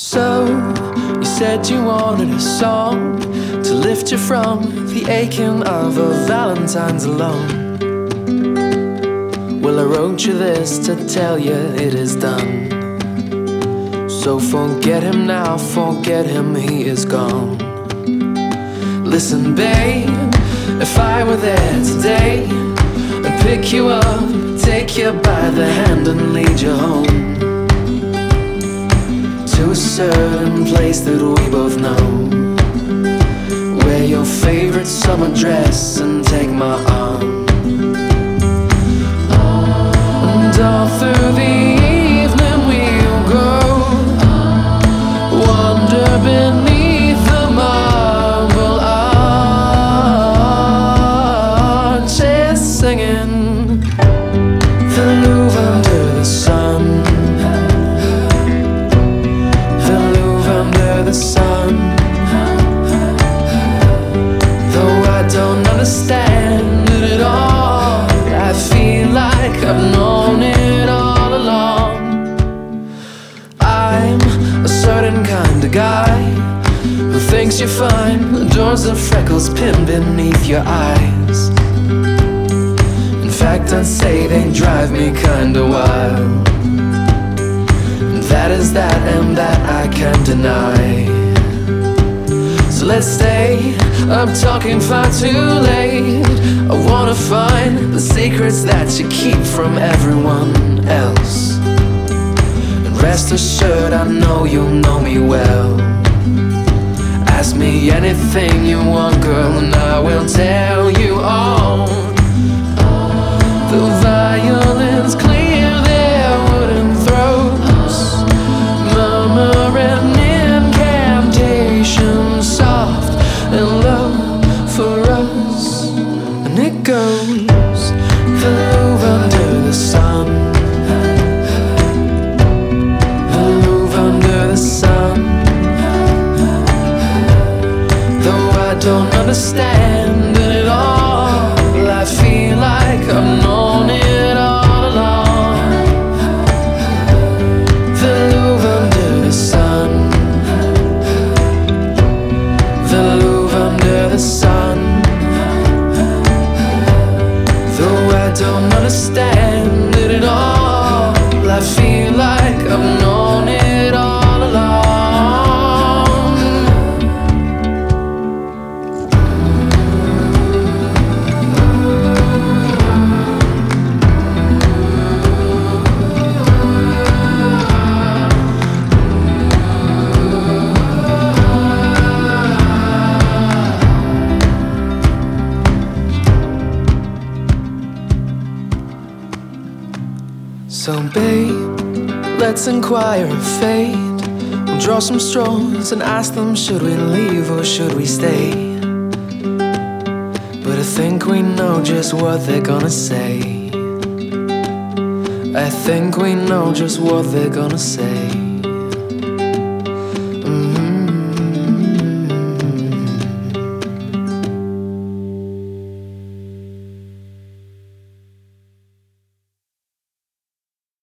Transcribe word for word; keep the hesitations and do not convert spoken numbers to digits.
So, you said you wanted a song to lift you from the aching of a Valentine's alone. Well, I wrote you this to tell you it is done. So forget him now, forget him, he is gone. Listen, babe, if I were there today, I'd pick you up, take you by the hand and lead you home to a certain place that we both know. Wear your favorite summer dress and take my arm, and all through the evening we'll go, wander beneath the marble arches, singing the Louvre under the sun, the Louvre under the sun. Though I don't understand it at all, I feel like I've known it all along. I'm a certain kind of guy who thinks you're fine, adores the freckles pinned beneath your eyes. In fact, I'd say they drive me kinda wild. And that is that, and that I can't deny. So let's stay up talking far too late. I wanna find the secrets that you keep from everyone else. And rest assured, I know you'll know me well. Ask me anything you want, girl, and I will tell you all. The violins clear their wooden throats, murmuring incantations, soft and low for us. And it goes, the Louvre under the sun, the Louvre under the sun. Though I don't understand it at all, I feel like I've known it all along. The Louvre under the sun, the Louvre under the sun. Though I don't understand it at all, I feel like I've known it all along. So babe, let's inquire of fate. We'll draw some straws and ask them, should we leave or should we stay? But I think we know just what they're gonna say. I think we know just what they're gonna say.